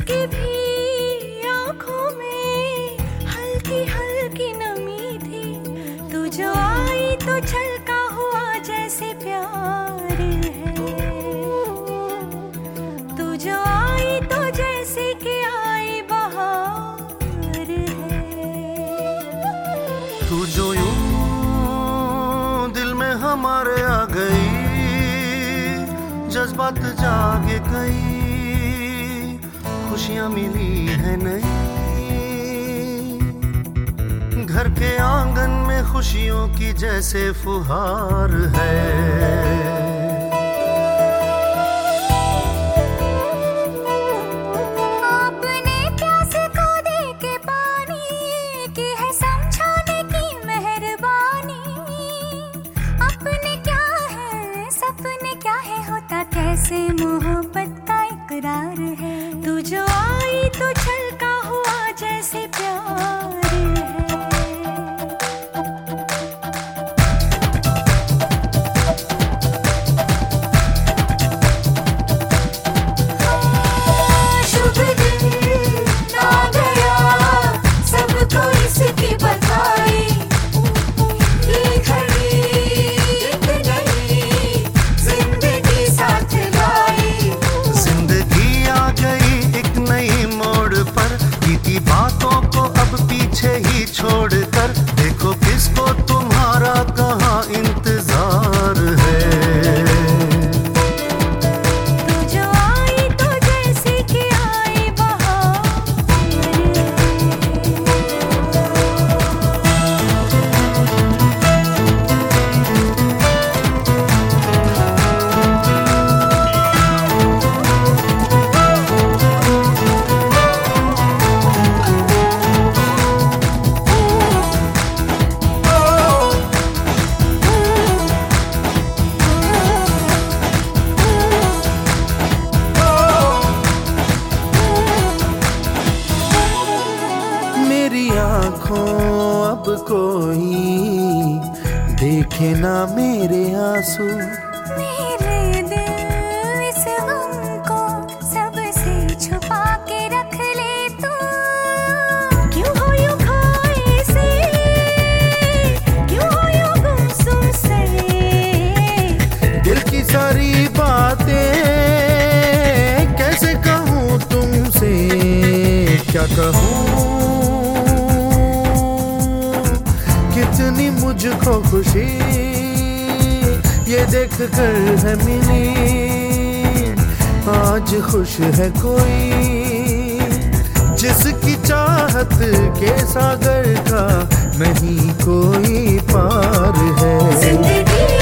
जिसके भी आंखों में हल्की हल्की नमी थी, तू जो आई तो छलका हुआ जैसे प्यार है। तू जो आई तो जैसे कि आई बहार है। तू जो यूं दिल में हमारे आ गई, जज्बात जागे गई, खुशियां मिली है नई। घर के आंगन में खुशियों की जैसे फुहार है। कैसे मोहब्बत का इकरार है। तू जो आई तो छलका हुआ जैसे प्यार है। शुभ दिन आ गया, सबको इसकी बधाई। ये घड़ी एक नई जिंदगी साथ लाई। जिंदगी आ गई एक नई मोड़ पर, बीती बातों को अब पीछे ही छोड़कर देखो किसको तुम्हारा कहाँ इंतजार है। तू जो आई तो जैसे कि आई बहार। मेरी आँखों अब कोई देखे ना मेरे आंसू, मेरे दिल इस गम को सबसे छुपा के रख ले तू। क्यों हो यूं खोए से, क्यों हो यूं गुमसुम से। दिल की सारी बातें कैसे कहूँ तुमसे, क्या कहूँ कितनी मुझको खुशी ये देख कर है मिली। आज खुश है कोई जिसकी चाहत के सागर का नहीं कोई पार है। जिंदगी